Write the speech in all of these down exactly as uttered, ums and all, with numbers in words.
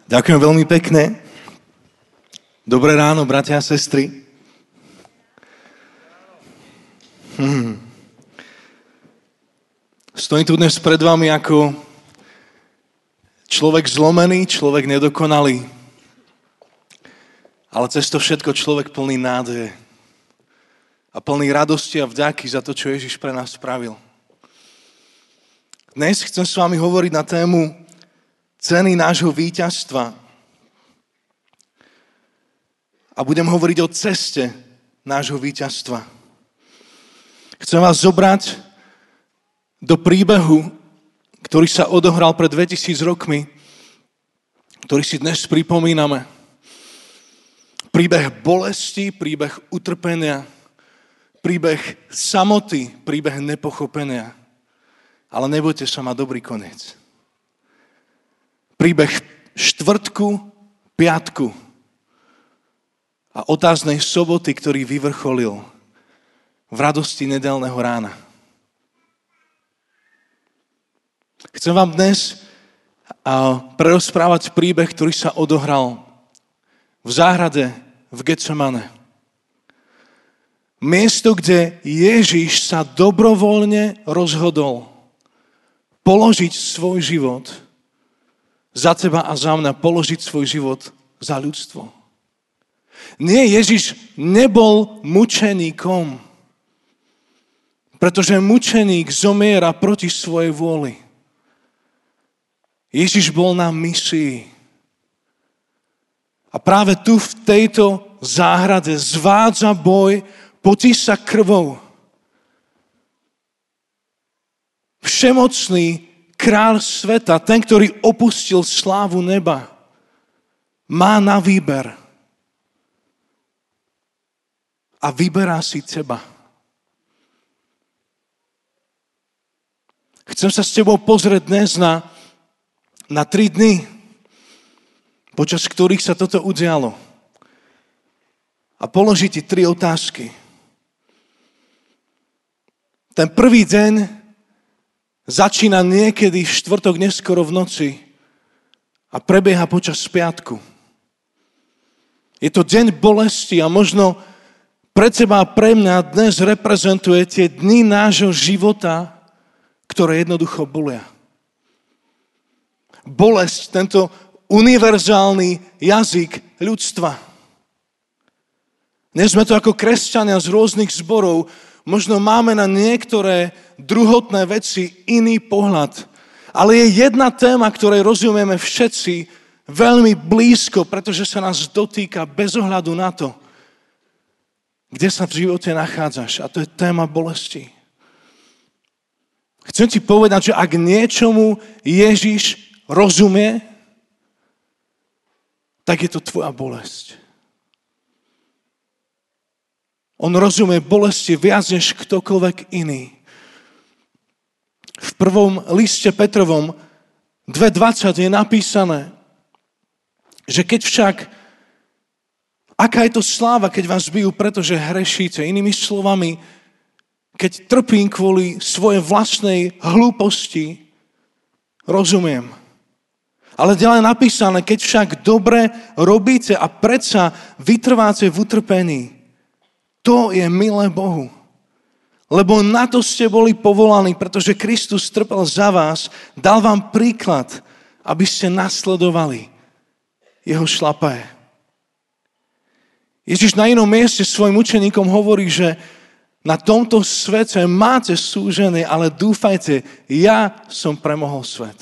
Ďakujem veľmi pekne. Dobré ráno, bratia a sestry. Hmm. Stojím tu dnes pred vami ako človek zlomený, človek nedokonalý, ale cez to všetko človek plný nádeje a plný radosti a vďaky za to, čo Ježiš pre nás spravil. Dnes chcem s vami hovoriť na tému ceny nášho víťazstva. A budem hovoriť o ceste nášho víťazstva. Chcem vás zobrať do príbehu, ktorý sa odohral pred dvetisíc rokmi, ktorý si dnes pripomíname. Príbeh bolesti, príbeh utrpenia, príbeh samoty, príbeh nepochopenia. Ale nebojte sa, má dobrý koniec. Príbeh štvrtku, piatku a otáznej soboty, ktorý vyvrcholil v radosti nedeľného rána. Chcem vám dnes prerozprávať príbeh, ktorý sa odohral v záhrade v Getsemane. Miesto, kde Ježiš sa dobrovoľne rozhodol položiť svoj život za teba a za mňa, položiť svoj život za ľudstvo. Nie, Ježiš nebol mučeníkom, pretože mučeník zomiera proti svojej vôli. Ježiš bol na misii. A práve tu v tejto záhrade zvádza boj, potí sa krvou. Všemocný kráľ sveta, ten, ktorý opustil slávu neba, má na výber. A vyberá si teba. Chcem sa s tebou pozrieť dnes na, na tri dny, počas ktorých sa toto udialo. A položiť ti tri otázky. Ten prvý deň začína niekedy v štvrtok neskoro v noci a prebieha počas piatku. Je to deň bolesti a možno pre teba a pre mňa dnes reprezentuje tie dni nášho života, ktoré jednoducho bolia. Bolesť, tento univerzálny jazyk ľudstva. Dnes sme to ako kresťania z rôznych zborov, možno máme na niektoré druhotné veci iný pohľad. Ale je jedna téma, ktorej rozumieme všetci veľmi blízko, pretože sa nás dotýka bez ohľadu na to, kde sa v živote nachádzaš. A to je téma bolesti. Chcem ti povedať, že ak niečomu Ježiš rozumie, tak je to tvoja bolesť. On rozumie bolesti viac než ktokoľvek iný. V prvom liste Petrovom dva dvadsať je napísané, že keď však, aká je to sláva, keď vás bijú, pretože hrešíte. Inými slovami, keď trpím kvôli svojej vlastnej hlúposti, rozumiem. Ale ďalej napísané, keď však dobre robíte a predsa vytrváte v utrpení, to je milé Bohu. Lebo na to ste boli povolaní, pretože Kristus trpel za vás, dal vám príklad, aby ste nasledovali jeho šlapé. Ježiš na inom mieste svojim učeníkom hovorí, že na tomto svete máte súženie, ale dúfajte, ja som premohol svet.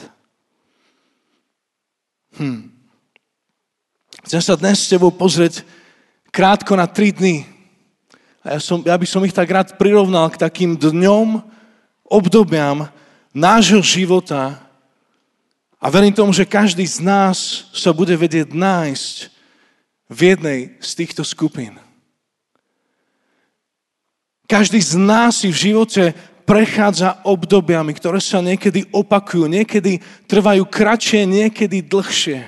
Hm. Chcem sa dnes s tebou pozrieť krátko na tri dny. A ja, som, ja by som ich tak rád prirovnal k takým dňom, obdobiam nášho života a verím tomu, že každý z nás sa bude vedieť nájsť v jednej z týchto skupín. Každý z nás si v živote prechádza obdobiami, ktoré sa niekedy opakujú, niekedy trvajú kratšie, niekedy dlhšie.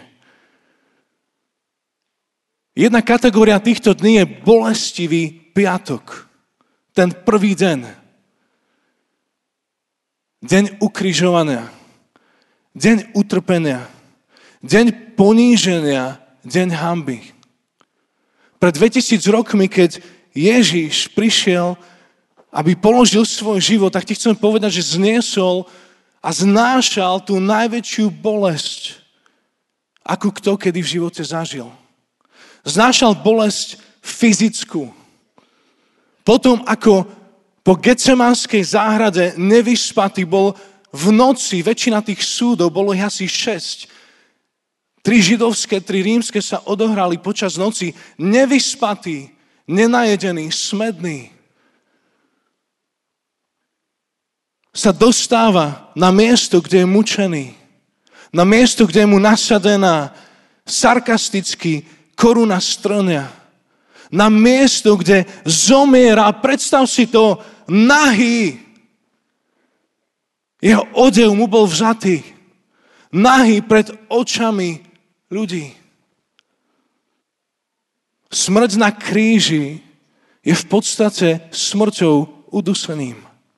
Jedna kategória týchto dní je bolestivý piatok. Ten prvý deň. Deň ukrižovania. Deň utrpenia. Deň poníženia, deň hanby. Pred dvetisíc rokmi, keď Ježiš prišiel, aby položil svoj život, tak ti chcem povedať, že zniesol a znášal tú najväčšiu bolesť, akú kto kedy v živote zažil. Znášal bolesť fyzickú. Potom, ako po Getsemanskej záhrade nevyspatý bol v noci, väčšina tých súdov, bolo ich asi šesť. Tri židovské, tri rímske sa odohrali počas noci, nevyspatý, nenajedený, smedný. Sa dostáva na miesto, kde je mučený. Na miesto, kde je mu nasadená sarkasticky koruna strňa. Na miesto, kde zomiera, predstav si to, nahý. Jeho odev mu bol vzatý. Nahý pred očami ľudí. Smrť na kríži je v podstate smrťou uduseným.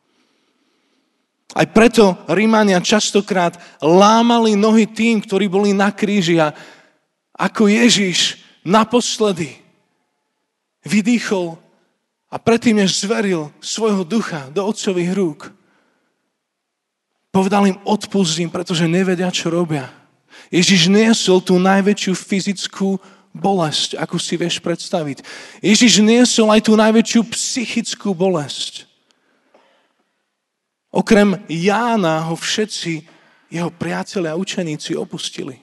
Aj preto Rímania častokrát lámali nohy tým, ktorí boli na kríži a ako Ježiš naposledy vydýchol a predtým, než zveril svojho ducha do otcových rúk, povedal im odpustím, pretože nevedia, čo robia. Ježiš niesol tú najväčšiu fyzickú bolesť, akú si vieš predstaviť. Ježiš niesol aj tú najväčšiu psychickú bolesť. Okrem Jána ho všetci jeho priatelia a učeníci opustili.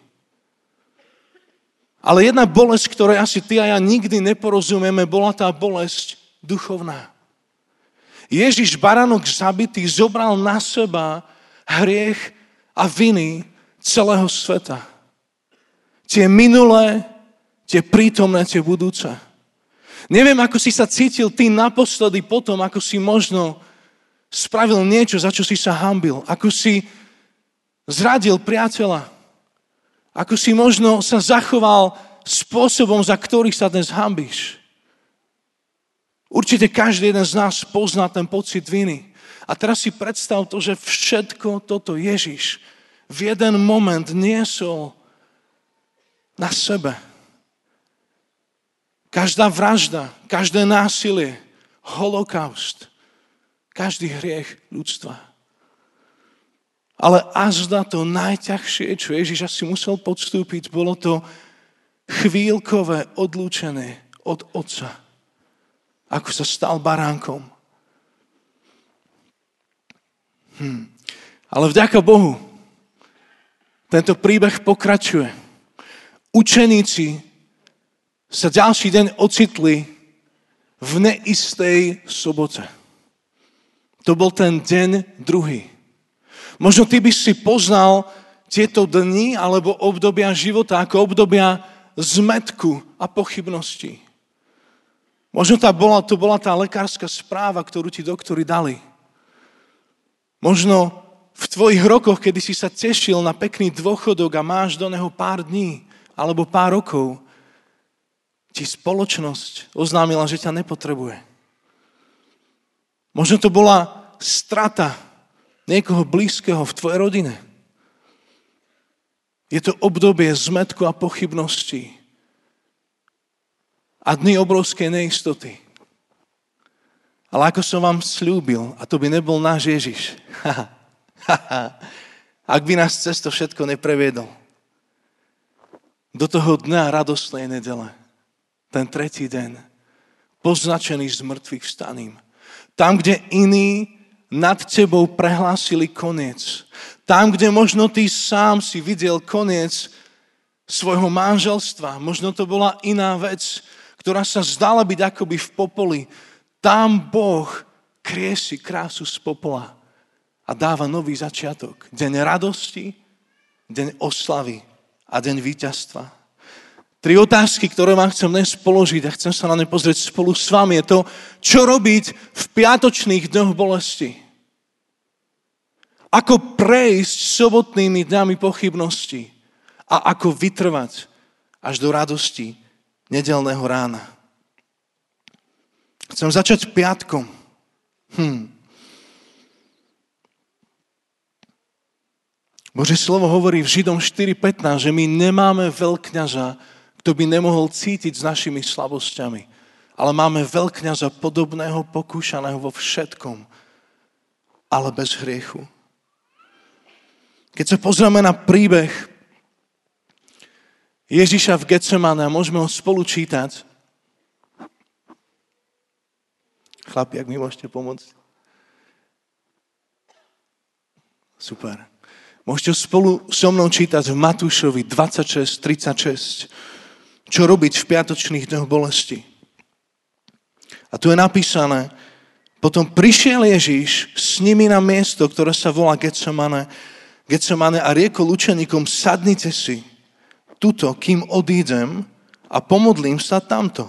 Ale jedna bolesť, ktorej asi ty a ja nikdy neporozumieme, bola tá bolesť duchovná. Ježiš, baránok zabitý, zobral na seba hriech a viny celého sveta. Tie minulé, tie prítomné, tie budúce. Neviem, ako si sa cítil ty naposledy potom, ako si možno spravil niečo, za čo si sa hanbil. Ako si zradil priateľa. Ako si možno sa zachoval spôsobom, za ktorý sa dnes hanbíš. Určite každý jeden z nás pozná ten pocit viny. A teraz si predstav to, že všetko toto Ježiš v jeden moment niesol na sebe. Každá vražda, každé násilie, holokaust, každý hriech ľudstva. Ale až na to najťažšie, čo Ježiš asi musel podstúpiť, bolo to chvíľkové odlúčené od Otca. Ako sa stal baránkom. Hm. Ale vďaka Bohu, tento príbeh pokračuje. Učeníci sa ďalší deň ocitli v neistej sobote. To bol ten deň druhý. Možno ty by si poznal tieto dni alebo obdobia života ako obdobia zmätku a pochybností. Možno tá bola, to bola tá lekárska správa, ktorú ti doktori dali. Možno v tvojich rokoch, kedy si sa tešil na pekný dôchodok a máš do neho pár dní alebo pár rokov, ti spoločnosť oznámila, že ťa nepotrebuje. Možno to bola strata niekoho blízkeho v tvojej rodine. Je to obdobie zmätku a pochybností a dny obrovskej neistoty. Ale ako som vám sľúbil, a to by nebol náš Ježiš, ak by nás cez to všetko nepreviedol, do toho dňa radostnej nedele, ten tretí deň, poznačený z mŕtvych vstaním, tam, kde iní nad tebou prehlásili koniec. Tam, kde možno ty sám si videl koniec svojho manželstva. Možno to bola iná vec, ktorá sa zdala byť akoby v popoli. Tam Boh kriesi krásu z popola a dáva nový začiatok. Deň radosti, deň oslavy a deň víťazstva. Tri otázky, ktoré vám chcem dnes položiť a chcem sa na ne pozrieť spolu s vami, je to, čo robiť v piatočných dňoch bolesti. Ako prejsť sobotnými dňami pochybnosti a ako vytrvať až do radosti nedeľného rána. Chcem začať piatkom. Hm. Božie slovo hovorí v Židom štyri pätnásť, že my nemáme veľkňaza, kto by nemohol cítiť s našimi slabosťami. Ale máme veľkňaza podobného, pokúšaného vo všetkom, ale bez hriechu. Keď sa pozrieme na príbeh Ježiša v Getsemane a môžeme ho spolu čítať. Chlapi, ak mi môžete pomôcť. Super. Môžete spolu so mnou čítať v Matúšovi dvadsaťšesť tridsaťšesť. Čo robiť v piatočných dňoch bolesti. A tu je napísané, potom prišiel Ježiš s nimi na miesto, ktoré sa volá Getsemane, Getsemane a riekol učeníkom, sadnite si tuto, kým odídem a pomodlím sa tamto.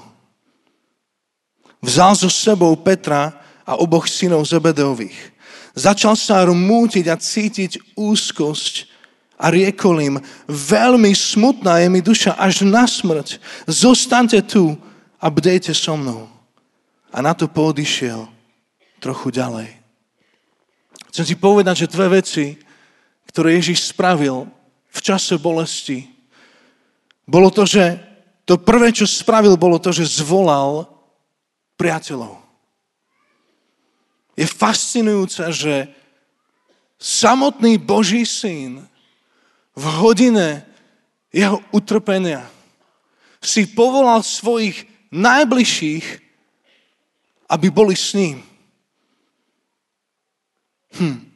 Vzal so sebou Petra a oboch synov Zebedeových. Začal sa rmútiť a cítiť úzkosť a riekol im, veľmi smutná je mi duša až na smrť. Zostaňte tu a bdejte so mnou. A na to poodišiel trochu ďalej. Chcem si povedať, že dve veci, ktoré Ježiš spravil v čase bolesti, bolo to, že to prvé, čo spravil, bolo to, že zvolal priateľov. Je fascinujúce, že samotný Boží syn v hodine jeho utrpenia si povolal svojich najbližších, aby boli s ním. Hm.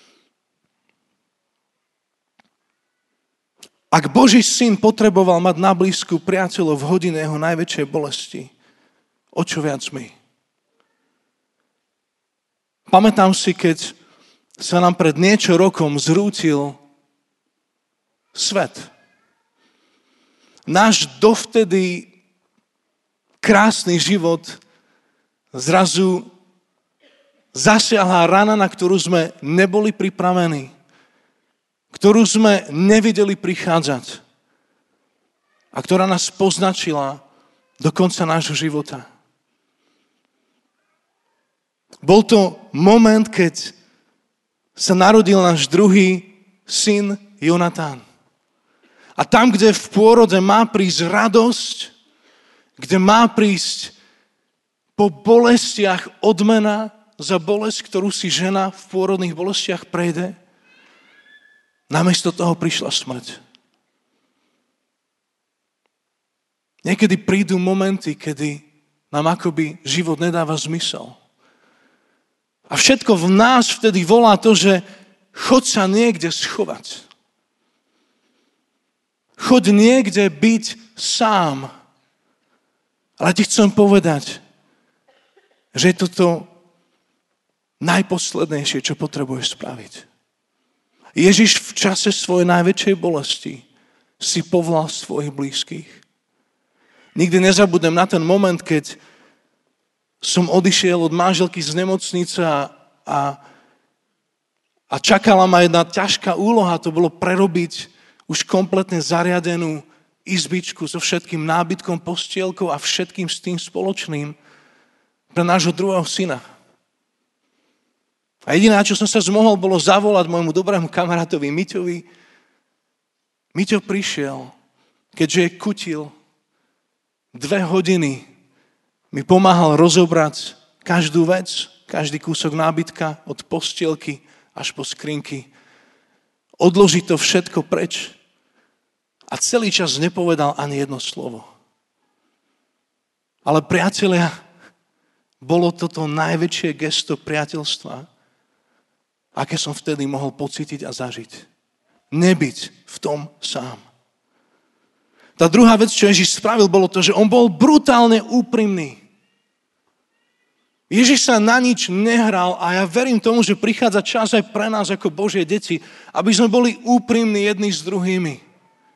Ak Boží syn potreboval mať na blízku priateľov v hodine jeho najväčšej bolesti, o čo viac my? Pamätám si, keď sa nám pred niečo rokom zrútil svet. Náš dovtedy krásny život zrazu zasiahla rana, na ktorú sme neboli pripravení, ktorú sme nevideli prichádzať a ktorá nás poznačila do konca nášho života. Bol to moment, keď sa narodil náš druhý syn Jonatán. A tam, kde v pôrode má prísť radosť, kde má prísť po bolestiach odmena za bolesť, ktorú si žena v pôrodných bolestiach prejde, namiesto toho prišla smrť. Niekedy prídu momenty, kedy nám akoby život nedáva zmysel. A všetko v nás vtedy volá to, že choď sa niekde schovať. Choď niekde byť sám. Ale ti chcem povedať, že je to to najposlednejšie, čo potrebuješ spraviť. Ježiš v čase svojej najväčšej bolesti si povolal svojich blízkych. Nikdy nezabudnem na ten moment, keď som odišiel od manželky z nemocnice a, a, a čakala ma jedna ťažká úloha, to bolo prerobiť už kompletne zariadenú izbičku so všetkým nábytkom, postielkou a všetkým s tým spoločným pre nášho druhého syna. A jediné, čo som sa zmohol, bolo zavolať môjmu dobrému kamarátovi Miťovi. Miťo prišiel, keďže je kutil, dve hodiny mi pomáhal rozobrať každú vec, každý kúsok nábytka od postielky až po skrinky. Odložiť to všetko preč. A celý čas nepovedal ani jedno slovo. Ale priatelia, bolo toto najväčšie gesto priateľstva, aké som vtedy mohol pocítiť a zažiť. Nebyť v tom sám. Tá druhá vec, čo Ježiš spravil, bolo to, že on bol brutálne úprimný. Ježiš sa na nič nehral a ja verím tomu, že prichádza čas aj pre nás ako Božie deti, aby sme boli úprimní jedni s druhými.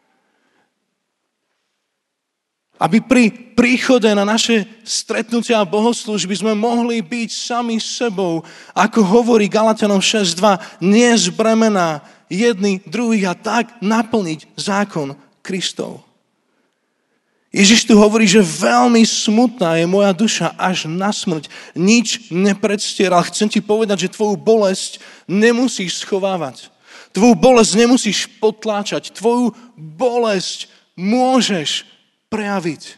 Aby pri príchode na naše stretnutia a bohoslúžby sme mohli byť sami sebou, ako hovorí Galatianom šesť dva, nie z bremena jedni druhých a tak naplniť zákon Kristov. Ježiš tu hovorí, že veľmi smutná je moja duša až na smrť. Nič nepredstieral. Chcem ti povedať, že tvoju bolesť nemusíš schovávať. Tvoju bolesť nemusíš potláčať. Tvoju bolesť môžeš prejaviť.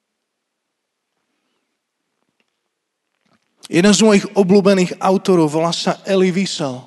Jeden z mojich obľúbených autorov volá sa Elie Wiesel.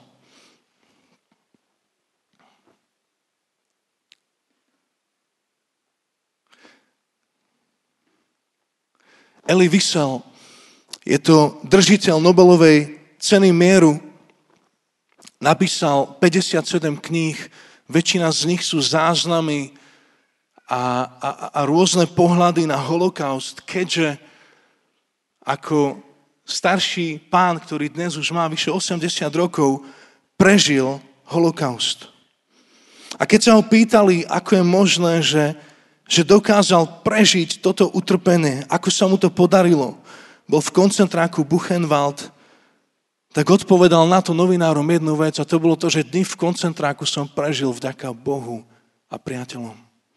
Elie Wiesel je to držiteľ Nobelovej ceny mieru. Napísal päťdesiatsedem kníh, väčšina z nich sú záznamy a, a, a rôzne pohľady na holokaust, keďže ako starší pán, ktorý dnes už má vyše osemdesiat rokov, prežil holokaust. A keď sa ho pýtali, ako je možné, že že dokázal prežiť toto utrpenie, ako sa mu to podarilo, bol v koncentráku Buchenwald, tak odpovedal na to novinárom jednu vec a to bolo to, že dny v koncentráku som prežil vďaka Bohu a priateľom.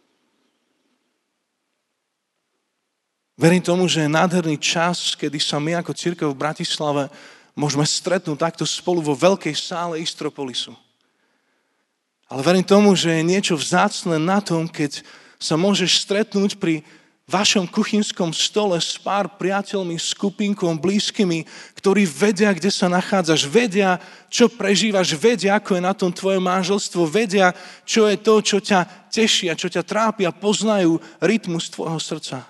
Verím tomu, že je nádherný čas, kedy sa my ako cirkev v Bratislave môžeme stretnúť takto spolu vo veľkej sále Istropolisu. Ale verím tomu, že je niečo vzácne na tom, keď sa môžeš stretnúť pri vašom kuchynskom stole s pár priateľmi, skupinkom, blízkymi, ktorí vedia, kde sa nachádzaš, vedia, čo prežívaš, vedia, ako je na tom tvoje manželstvo, vedia, čo je to, čo ťa teší a čo ťa trápi a poznajú rytmus tvojho srdca.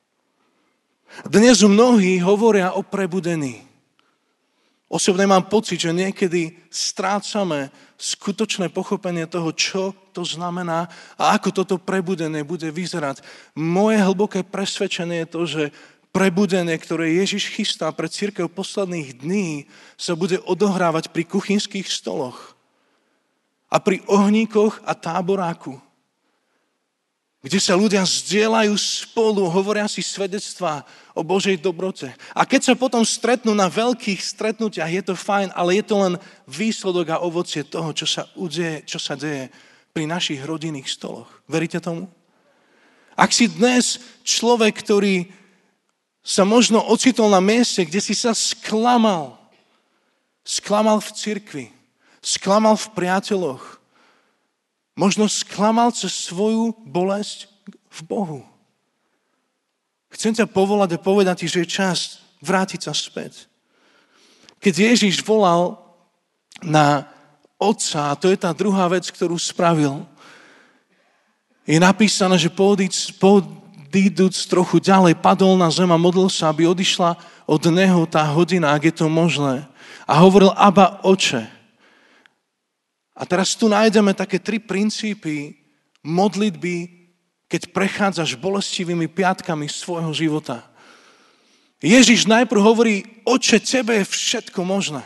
Dnes mnohí hovoria o prebudení. Osobne mám pocit, že niekedy strácame skutočné pochopenie toho, čo to znamená a ako toto prebudenie bude vyzerať. Moje hlboké presvedčenie je to, že prebudenie, ktoré Ježiš chystá pre cirkev posledných dní, sa bude odohrávať pri kuchynských stoloch a pri ohníkoch a táboráku, kde sa ľudia zdieľajú spolu, hovoria si svedectvá o Božej dobrote. A keď sa potom stretnú na veľkých stretnutiach, je to fajn, ale je to len výsledok a ovocie toho, čo sa udeje, čo sa deje pri našich rodinných stoloch. Veríte tomu? Ak si dnes človek, ktorý sa možno ocitol na mieste, kde si sa sklamal, sklamal v cirkvi, sklamal v priateľoch, možno sklamal cez svoju bolesť v Bohu. Chcem ťa povolať a povedať ti, že je čas vrátiť sa späť. Keď Ježiš volal na Otca, a to je tá druhá vec, ktorú spravil, je napísané, že podíduc trochu ďalej, padol na zem a modlil sa, aby odišla od neho tá hodina, ak je to možné. A hovoril, Abba, Oče. A teraz tu nájdeme také tri princípy modlitby, keď prechádzaš bolestivými piatkami svojho života. Ježiš najprv hovorí, Oče, tebe je všetko možné.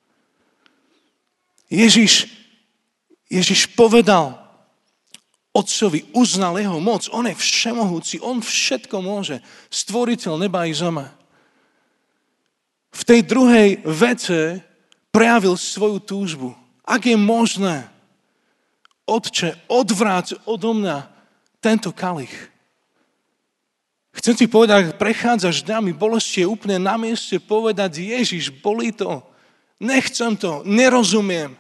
Ježiš, Ježiš povedal Otcovi, uznal jeho moc, on je všemohúci, on všetko môže, stvoriteľ neba i zeme. V tej druhej vete prejavil svoju túžbu. Ak je možné, Otče, odvráť odo mňa tento kalich. Chcem ti povedať, ak prechádzaš dňami bolesti, je úplne na mieste povedať, Ježiš, bolí to, nechcem to, nerozumiem.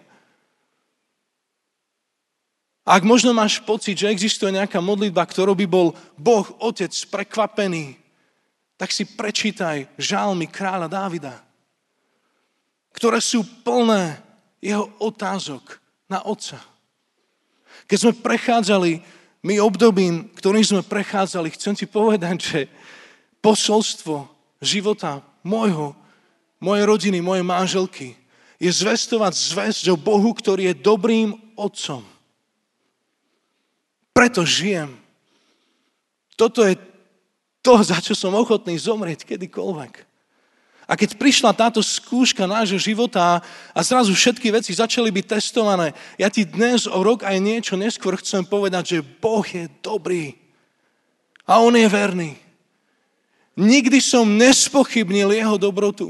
Ak možno máš pocit, že existuje nejaká modlitba, ktorou by bol Boh, Otec, prekvapený, tak si prečítaj žalmy kráľa Dávida, ktoré sú plné jeho otázok na Otca. Keď sme prechádzali my obdobím, ktorým sme prechádzali, chcem ti povedať, že posolstvo života môjho, mojej rodiny, mojej manželky je zvestovať zvesť o Bohu, ktorý je dobrým otcom. Preto žijem. Toto je to, za čo som ochotný zomrieť kedykoľvek. A keď prišla táto skúška nášho života a zrazu všetky veci začali byť testované, ja ti dnes o rok aj niečo neskôr chcem povedať, že Boh je dobrý a on je verný. Nikdy som nespochybnil jeho dobrotu.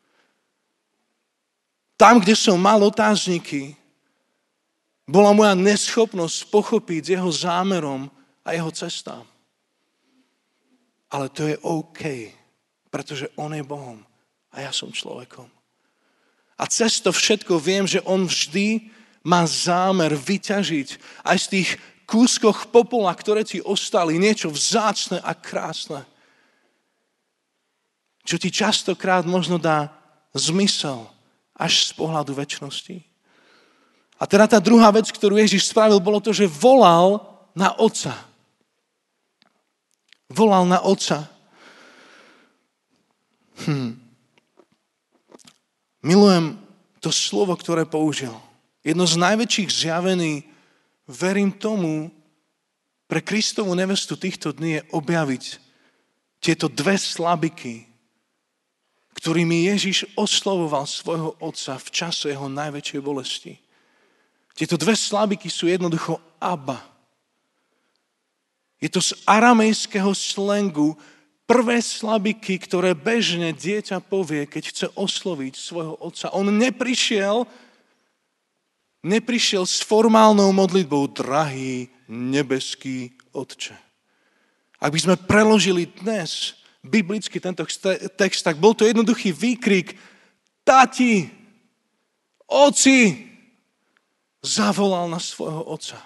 Tam, kde som mal otázniky, bola moja neschopnosť pochopiť jeho zámerom a jeho cestám. Ale to je OK, pretože on je Bohom. A ja som človekom. A cez to všetko viem, že on vždy má zámer vyťažiť aj z tých kúskoch popola, ktoré ti ostali, niečo vzácne a krásne. Čo ti častokrát možno dá zmysel až z pohľadu večnosti. A teda tá druhá vec, ktorú Ježiš spravil, bolo to, že volal na Otca. Volal na Otca. Hm. Milujem to slovo, ktoré použil. Jedno z najväčších zjavení, verím tomu, pre Kristovú nevestu týchto dní je objaviť tieto dve slabiky, ktorými Ježiš oslovoval svojho Otca v čase jeho najväčšej bolesti. Tieto dve slabiky sú jednoducho Abba. Je to z aramejského slangu prvé slabiky, ktoré bežne dieťa povie, keď chce osloviť svojho otca. On neprišiel, neprišiel s formálnou modlitbou, drahý nebeský Otče. Ak by sme preložili dnes biblicky tento text, tak bol to jednoduchý výkrik: Tati, Oci, zavolal na svojho otca.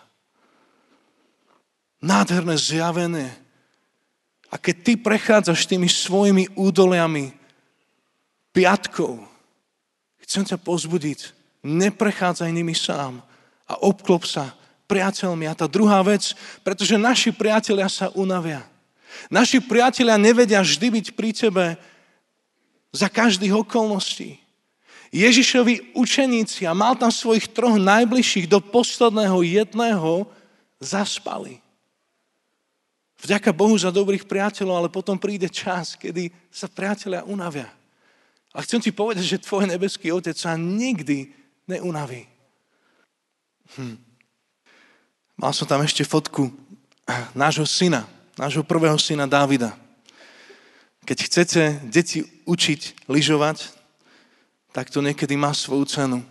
Nádherné zjavenie. A keď ty prechádzaš tými svojimi údoliami piatkou, chcem ťa pozbudiť, neprechádzaj nimi sám a obklop sa priateľmi. A tá druhá vec, pretože naši priatelia sa unavia. Naši priatelia nevedia vždy byť pri tebe za každých okolností. Ježišovi učeníci, a mal tam svojich troch najbližších, do posledného jedného zaspali. Vďaka Bohu za dobrých priateľov, ale potom príde čas, kedy sa priatelia unavia. A chcem ti povedať, že tvoj nebeský Otec sa nikdy neunaví. Hm. Mal som tam ešte fotku nášho syna, nášho prvého syna Dávida. Keď chcete deti učiť lyžovať, tak to niekedy má svoju cenu.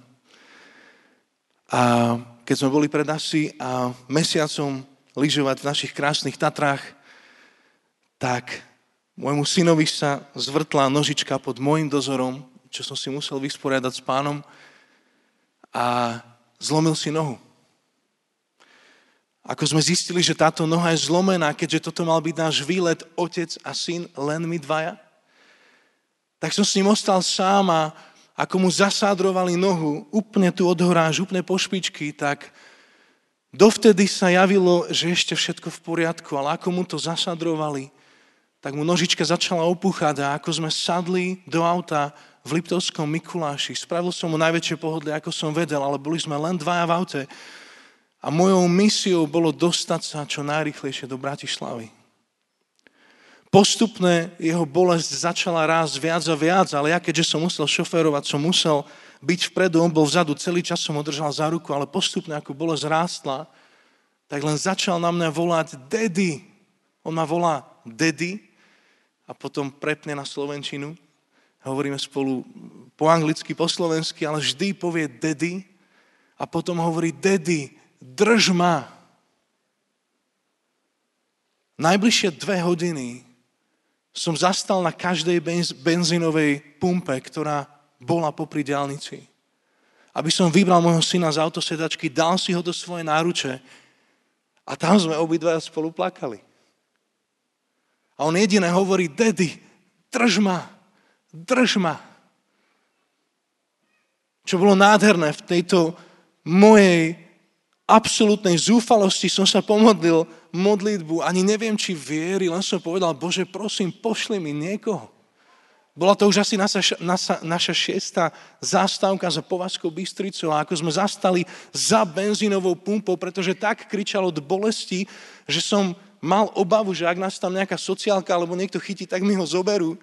A keď sme boli pred asi a mesiacom lyžovať v našich krásnych Tatrách, tak môjmu synovi sa zvrtla nožička pod môjim dozorom, čo som si musel vysporiadať s pánom, a zlomil si nohu. Ako sme zistili, že táto noha je zlomená, keďže toto mal byť náš výlet, otec a syn, len my dvaja, tak som s ním ostal sám a ako mu zasádrovali nohu, úplne tu od hora, úplne po špičky, tak dovtedy sa javilo, že ešte všetko v poriadku, ale ako mu to zasádrovali, tak mu nožička začala opúchať a ako sme sadli do auta v Liptovskom Mikuláši, spravil som mu najväčšie pohodlie, ako som vedel, ale boli sme len dvaja v aute a mojou misiou bolo dostať sa čo najrýchlejšie do Bratislavy. Postupne jeho bolesť začala rásť viac a viac, ale ja keďže som musel šoférovať, som musel byť vpredu, on bol vzadu, celý čas som ho držal za ruku, ale postupne ako bolesť rástla, tak len začal na mňa volať Daddy. On ma volá Daddy a potom prepne na slovenčinu. Hovoríme spolu po anglicky, po slovensky, ale vždy povie Daddy a potom hovorí Daddy, drž ma. Najbližšie dve hodiny som zastal na každej benz, benzínovej pumpe, ktorá bola popri diaľnici. Aby som vybral môjho syna z autosedačky, dal si ho do svojej náruče a tam sme obidvaja spolu plakali. A on jediné hovorí, Daddy, drž ma, drž ma. Čo bolo nádherné v tejto mojej absolútnej zúfalosti som sa pomodlil modlitbu, ani neviem, či viery, len som povedal, Bože, prosím, pošli mi niekoho. Bola to už asi naša, naša, naša šiesta zástavka za Považskou Bystricou a ako sme zastali za benzínovou pumpou, pretože tak kričal od bolesti, že som mal obavu, že ak nás tam nejaká sociálka alebo niekto chytí, tak mi ho zoberú.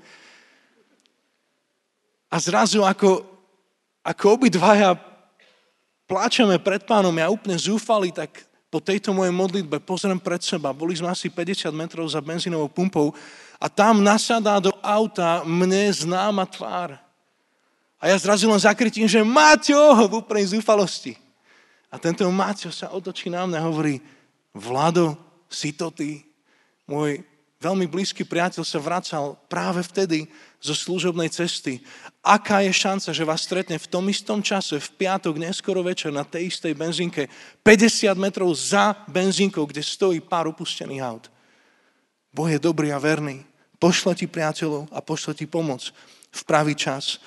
A zrazu ako, ako obidvaja pláčeme pred pánom, ja úplne zúfalý, tak po tejto mojej modlitbe pozriem pred seba. Boli sme asi päťdesiat metrov za benzínovou pumpou a tam nasadá do auta mne známa tvár. A ja zrazu len zakrytím, že Maťo, v úplnej zúfalosti. A tento Maťo sa otočí na mňa a hovorí, Vlado, si to ty, môj veľmi blízky priateľ sa vracal práve vtedy zo služobnej cesty. Aká je šanca, že vás stretne v tom istom čase, v piatok, neskoro večer, na tej istej benzínke, päťdesiat metrov za benzínkou, kde stojí pár opustených aut. Boh je dobrý a verný. Pošle ti priateľov a pošle ti pomoc v pravý čas.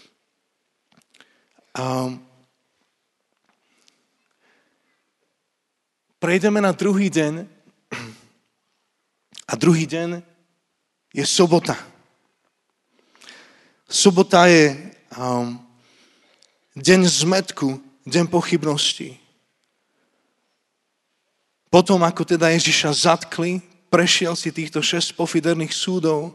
Um, prejdeme na druhý deň a druhý deň je sobota. Sobota je um, deň zmätku, deň pochybností. Potom, ako teda Ježiša zatkli, prešiel si týchto šesť pofiderných súdov,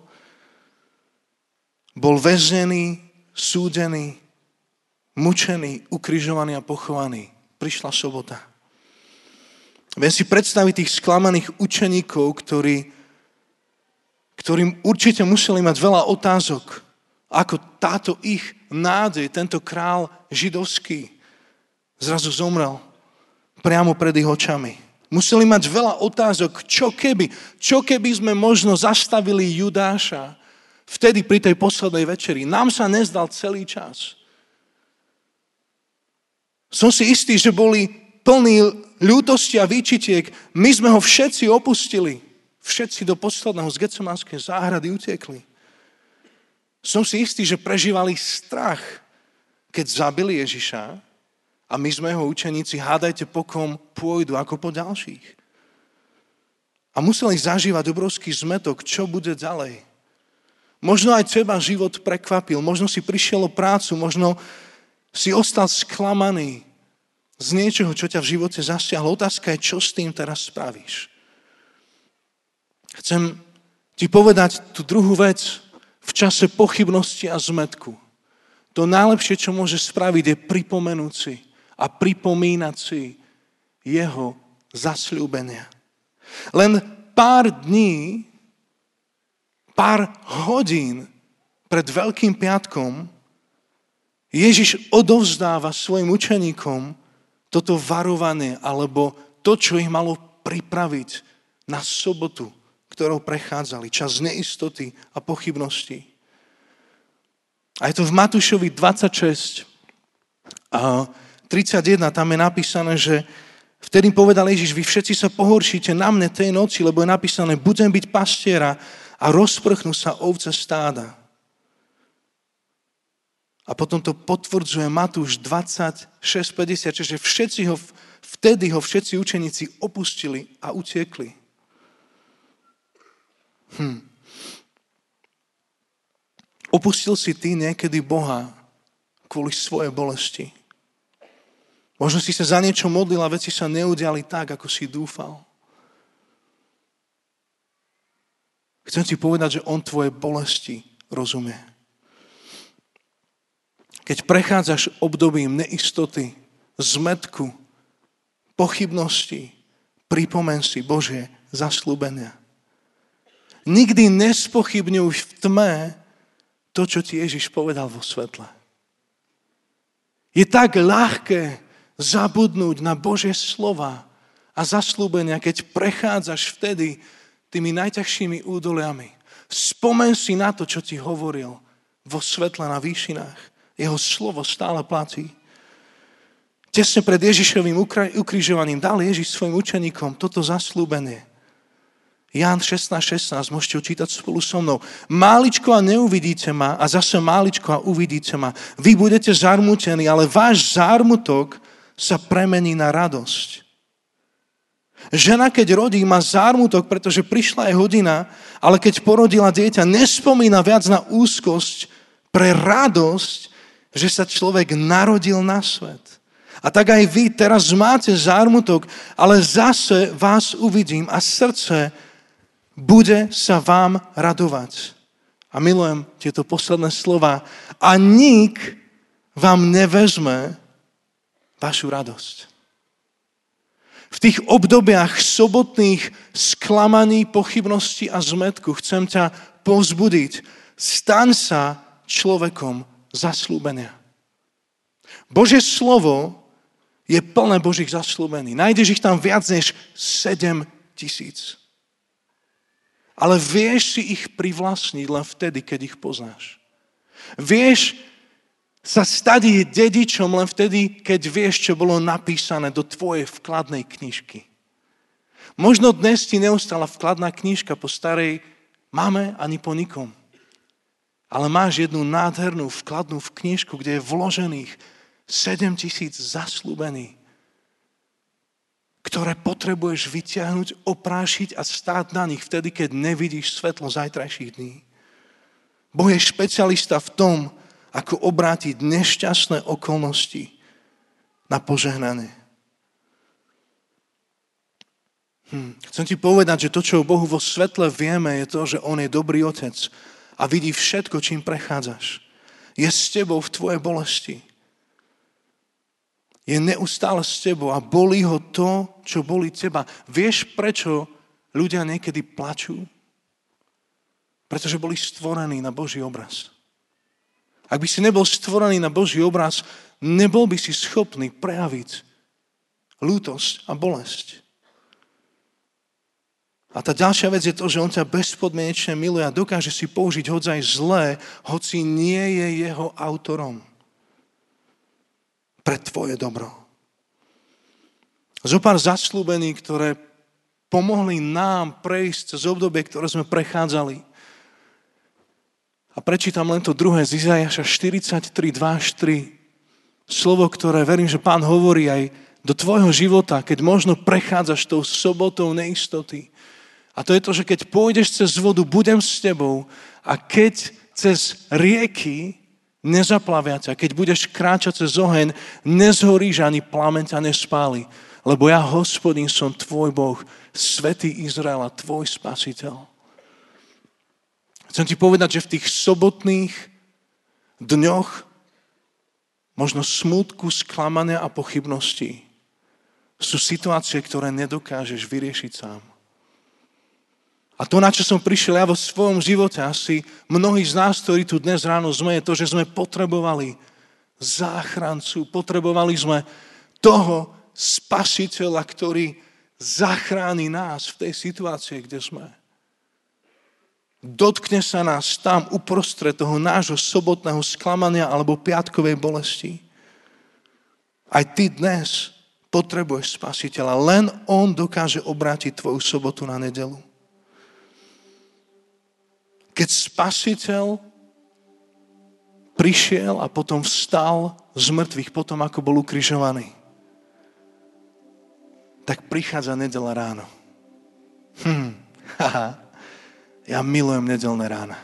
bol väznený, súdený, mučený, ukrižovaný a pochovaný. Prišla sobota. Viem si predstaviť tých sklamaných učeníkov, ktorí ktorým určite museli mať veľa otázok, ako táto ich nádej, tento král židovský, zrazu zomrel priamo pred ich očami. Museli mať veľa otázok, čo keby, čo keby sme možno zastavili Judáša vtedy pri tej poslednej večeri. Nám sa nezdal celý čas. Som si istý, že boli plní ľútosti a výčitiek. My sme ho všetci opustili. Všetci do posledného z Getsemanskej záhrady utiekli. Som si istý, že prežívali strach, keď zabili Ježiša a my sme jeho učeníci, hádajte po kom pôjdu, ako po ďalších. A museli zažívať obrovský zmätok, čo bude ďalej. Možno aj teba život prekvapil, možno si prišiel o prácu, možno si ostal sklamaný z niečoho, čo ťa v živote zasiahlo. Otázka je, čo s tým teraz spravíš. Chcem ti povedať tú druhú vec v čase pochybnosti a zmätku. To najlepšie, čo môže spraviť, je pripomenúť si a pripomínať si jeho zasľúbenia. Len pár dní, pár hodín pred Veľkým piatkom Ježiš odovzdáva svojim učeníkom toto varovanie alebo to, čo ich malo pripraviť na sobotu, ktorou prechádzali, čas neistoty a pochybností. A je to v Matúšovi dvadsaťšesť a tridsaťjeden, tam je napísané, že vtedy povedal Ježiš, vy všetci sa pohoršíte na mne tej noci, lebo je napísané, budem byť pastiera a rozprchnú sa ovce stáda. A potom to potvrdzuje Matúš dvadsaťšesť päťdesiatšesť, že všetci ho, vtedy ho všetci učeníci opustili a utiekli. Hm. Opustil si ty niekedy Boha kvôli svojej bolesti. Možno si sa za niečo modlil a veci sa neudiali tak, ako si dúfal. Chcem ti povedať, že on tvoje bolesti rozumie. Keď prechádzaš obdobím neistoty, zmätku, pochybnosti, pripomen si Božie zasľúbenia. Nikdy nespochybňuj v tme to, čo ti Ježiš povedal vo svetle. Je tak ľahké zabudnúť na Božie slova a zasľúbenia, keď prechádzaš vtedy tými najťažšími údoliami. Spomen si na to, čo ti hovoril vo svetle na výšinách. Jeho slovo stále platí. Tesne pred Ježišovým ukrižovaním dal Ježiš svojim učeníkom toto zasľúbenie. Ján šestnásť šestnásť, môžete čítať spolu so mnou. Máličko a neuvidíte ma a zase máličko a uvidíte ma. Vy budete zarmútení, ale váš zármutok sa premení na radosť. Žena, keď rodí, má zármutok, pretože prišla jej hodina, ale keď porodila dieťa, nespomína viac na úzkosť pre radosť, že sa človek narodil na svet. A tak aj vy teraz máte zármutok, ale zase vás uvidím a srdce bude sa vám radovať. A milujem tieto posledné slova. A nik vám nevezme vašu radosť. V tých obdobiach sobotných sklamaní, pochybností a zmätku chcem ťa povzbudiť. Staň sa človekom zasľúbenia. Božie slovo je plné Božích zasľúbení. Nájdeš ich tam viac než sedem tisíc. ale vieš si ich privlastniť len vtedy, keď ich poznáš. Vieš sa stať ich dedičom len vtedy, keď vieš, čo bolo napísané do tvojej vkladnej knižky. Možno dnes ti neostala vkladná knižka po starej mame ani po nikom. Ale máš jednu nádhernú vkladnú v knižku, kde je vložených sedem tisíc zasľúbení, ktoré potrebuješ vyťahnuť, oprášiť a stáť na nich vtedy, keď nevidíš svetlo zajtrajších dní. Boh je špecialista v tom, ako obrátiť nešťastné okolnosti na požehnanie. Hm. Chcem ti povedať, že to, čo o Bohu vo svetle vieme, je to, že On je dobrý otec a vidí všetko, čím prechádzaš. Je s tebou v tvojej bolesti. Je neustále s tebou a bolí ho to, čo bolí teba. Vieš, prečo ľudia niekedy plačú? Pretože boli stvorení na Boží obraz. Ak by si nebol stvorený na Boží obraz, nebol by si schopný prejaviť lútosť a bolesť. A tá ďalšia vec je to, že on ťa bezpodmienečne miluje a dokáže si použiť hoď aj zlé, hoci nie je jeho autorom. Pre tvoje dobro. Zopár zasľúbení, ktoré pomohli nám prejsť cez obdobie, ktoré sme prechádzali. A prečítam len to druhé z Izaiáša štyridsaťtri, dva až tri. Slovo, ktoré verím, že Pán hovorí aj do tvojho života, keď možno prechádzaš tou sobotou neistoty. A to je to, že keď pôjdeš cez vodu, budem s tebou a keď cez rieky nezaplavia ťa, keď budeš kráčať cez oheň, nezhoríš ani plameň ťa nespáli. Lebo ja, Hospodin, som tvoj Boh, Svätý Izraela, tvoj Spasiteľ. Chcem ti povedať, že v tých sobotných dňoch možno smútku, sklamania a pochybností sú situácie, ktoré nedokážeš vyriešiť sám. A to, na čo som prišiel ja vo svojom živote, asi mnohí z nás, ktorí tu dnes ráno sme, je to, že sme potrebovali záchrancu, potrebovali sme toho Spasiteľa, ktorý zachráni nás v tej situácii, kde sme. Dotkne sa nás tam uprostred toho nášho sobotného sklamania alebo piatkovej bolesti. Aj ty dnes potrebuješ Spasiteľa. Len on dokáže obrátiť tvoju sobotu na nedeľu. Keď Spasiteľ prišiel a potom vstal z mŕtvych, potom ako bol ukrižovaný, tak prichádza nedeľa ráno. Hm, haha. Ja milujem nedeľné rána.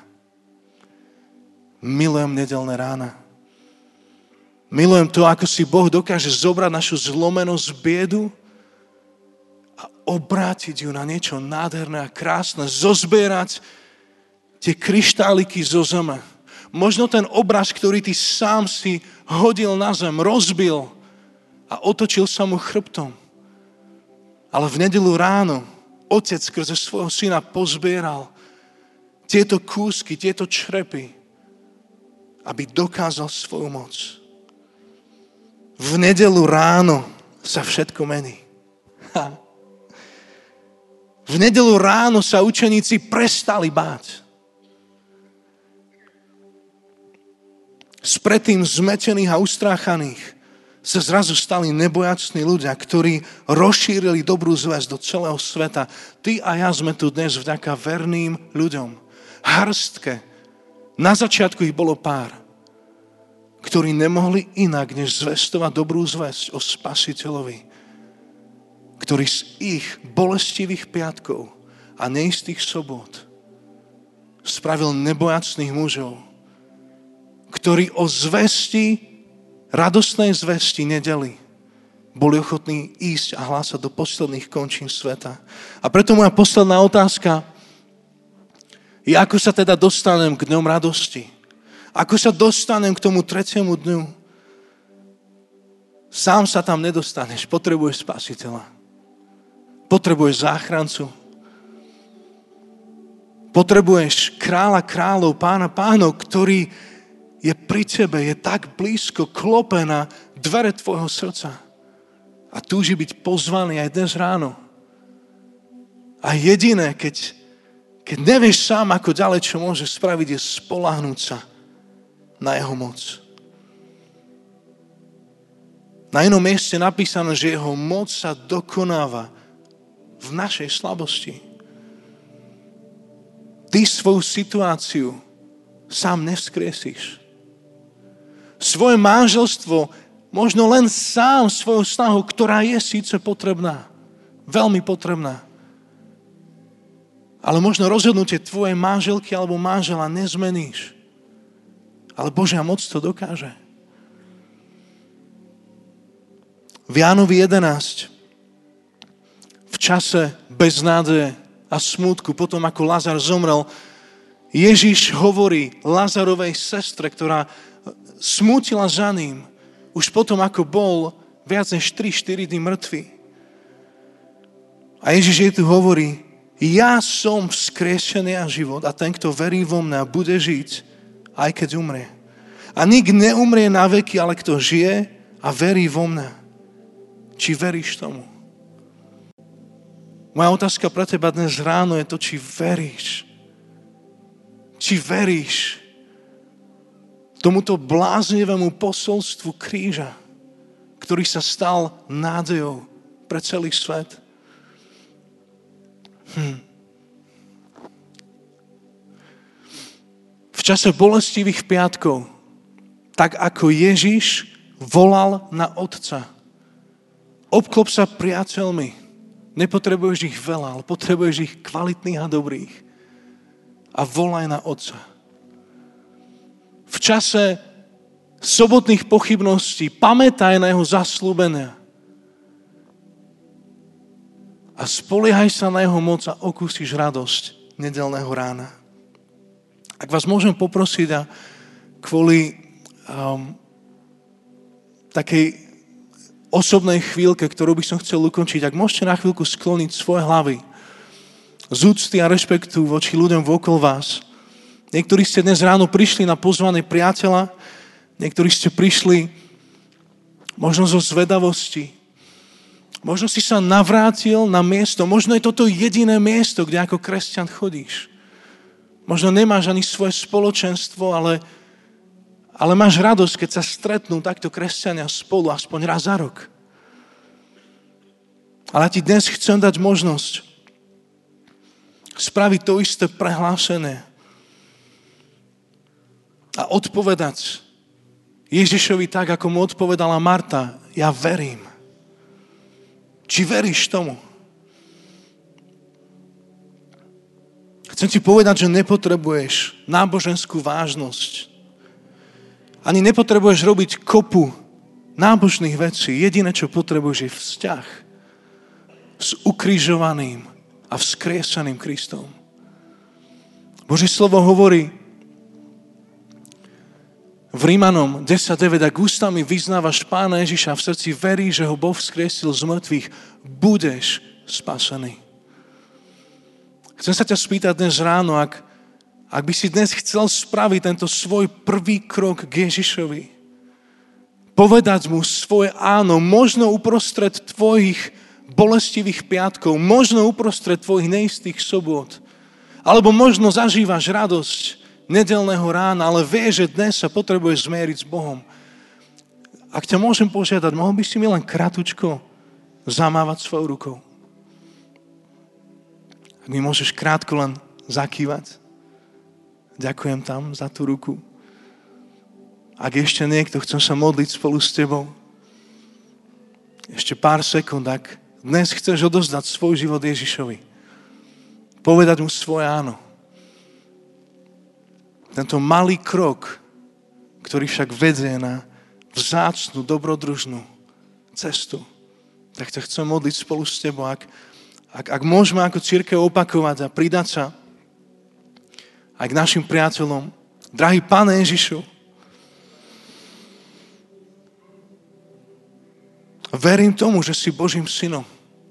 Milujem nedeľné rána. Milujem to, ako si Boh dokáže zobrať našu zlomenosť, biedu a obrátiť ju na niečo nádherné a krásne. Zozbierať tie kryštáliky zo zeme. Možno ten obraz, ktorý ty sám si hodil na zem, rozbil a otočil sa mu chrbtom. Ale v nedeľu ráno Otec skrze svojho syna pozbieral tieto kúsky, tieto črepy, aby dokázal svoju moc. V nedeľu ráno sa všetko mení. Ha. V nedeľu ráno sa učeníci prestali báť. Z predtým zmetených a ustráchaných sa zrazu stali nebojacní ľudia, ktorí rozšírili dobrú zvesť do celého sveta. Ty a ja sme tu dnes vďaka verným ľuďom. Hrstke. Na začiatku ich bolo pár, ktorí nemohli inak, než zvestovať dobrú zvesť o Spasiteľovi, ktorý z ich bolestivých piatkov a neistých sobot spravil nebojacných mužov, ktorí o zvesti, radostnej zvesti nedeli boli ochotní ísť a hlásať do posledných končín sveta. A preto moja posledná otázka je, ako sa teda dostanem k dňom radosti? Ako sa dostanem k tomu tretiemu dňu? Sám sa tam nedostaneš. Potrebuješ Spasiteľa. Potrebuješ záchrancu. Potrebuješ kráľa kráľov, pána pánov, ktorý je pri tebe, je tak blízko, klope na dvere tvojho srdca. A túži byť pozvaný aj dnes ráno. A jediné, keď Keď nevieš sám, ako ďalej, čo môžeš spraviť, je spoľahnúť sa na jeho moc. Na inom mieste napísané, že jeho moc sa dokonáva v našej slabosti. Ty svoju situáciu sám nevzkriesíš. Svoje manželstvo možno len sám svojou snahou, ktorá je síce potrebná, veľmi potrebná, ale možno rozhodnutie tvojej manželky alebo manžela nezmeníš. Ale Božia moc to dokáže. V Jánovi jedenásť, v čase beznádeje a smútku, potom ako Lazar zomrel, Ježiš hovorí Lazarovej sestre, ktorá smútila za ním, už potom ako bol viac než tri štyri dny mŕtvy. A Ježiš jej tu hovorí, ja som vzkriesený a život a ten, kto verí vo mňa, bude žiť, aj keď umrie. A nik neumrie na veky, ale kto žije a verí vo mňa. Či veríš tomu? Moja otázka pre teba dnes ráno je to, či veríš. Či veríš tomuto bláznivému posolstvu kríža, ktorý sa stal nádejou pre celý svet. Hm. V čase bolestivých piatkov, tak ako Ježiš volal na Otca, obklop sa priateľmi, nepotrebuješ ich veľa, ale potrebuješ ich kvalitných a dobrých a volaj na Otca. V čase sobotných pochybností pamätaj na jeho zasľúbenia a spoliehaj sa na jeho moc a okúsiš radosť nedeľného rána. Ak vás môžem poprosiť a kvôli um, takej osobnej chvíľke, ktorú by som chcel ukončiť, ak môžete na chvíľku skloniť svoje hlavy z úcty a rešpektu voči ľuďom vokol vás. Niektorí ste dnes ráno prišli na pozvanie priateľa, niektorí ste prišli možno zo zvedavosti, možno si sa navrátil na miesto, možno je toto jediné miesto, kde ako kresťan chodíš. Možno nemáš ani svoje spoločenstvo, ale, ale máš radosť, keď sa stretnú takto kresťania spolu, aspoň raz za rok. Ale ja ti dnes chcem dať možnosť spraviť to isté prehlásenie a odpovedať Ježišovi tak, ako mu odpovedala Marta, ja verím. Či veríš tomu? Chcem ti povedať, že nepotrebuješ náboženskú vážnosť. Ani nepotrebuješ robiť kopu nábožných vecí. Jediné, čo potrebuješ, je vzťah s ukrižovaným a vzkrieseným Kristom. Božie slovo hovorí v Rímanom desať deväť, ak ústami vyznávaš Pána Ježiša, v srdci veríš, že ho Boh vzkriesil z mŕtvych, budeš spasený. Chcem sa ťa spýtať dnes ráno, ak, ak by si dnes chcel spraviť tento svoj prvý krok k Ježišovi, povedať mu svoje áno, možno uprostred tvojich bolestivých piatkov, možno uprostred tvojich neistých sobot, alebo možno zažívaš radosť nedeľného rána, ale vieš, že dnes sa potrebuješ zmieriť s Bohom. Ak ťa môžem požiadať, mohol by si mi len kratučko zamávať svojou rukou? Ak mi môžeš krátko len zakývať. Ďakujem tam za tú ruku. Ak ešte niekto, chcem sa modliť spolu s tebou. Ešte pár sekúnd, ak dnes chceš odozdať svoj život Ježišovi. Povedať mu svoje áno. Tento malý krok, ktorý však vedie na vzácnu, dobrodružnú cestu, tak ťa chcem modliť spolu s tebou. Ak, ak, ak môžeme ako cirkev opakovať a pridať sa aj k našim priateľom. Drahý Pane Ježišu, verím tomu, že si Božím synom.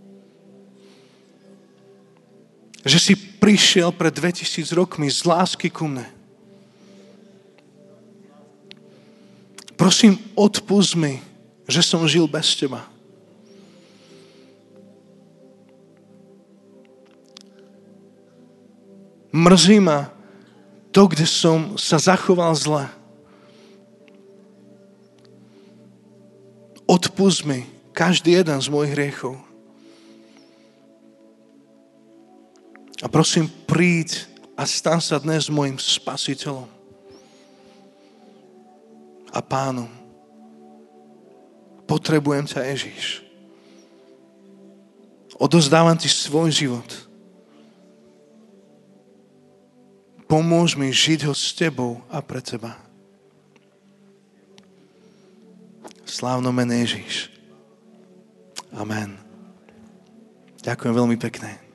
Že si prišiel pred dvetisíc rokmi z lásky ku mne. Prosím, odpusť mi, že som žil bez teba. Mrzí ma to, kde som sa zachoval zle. Odpusť mi každý jeden z mojich hriechov. A prosím, príď a stan sa dnes môjim spasiteľom a pánom. Potrebujem ťa, Ježiš. Odozdávam ti svoj život. Pomôž mi žiť ho s tebou a pre teba. Slávno mene Ježiš. Amen. Ďakujem veľmi pekne.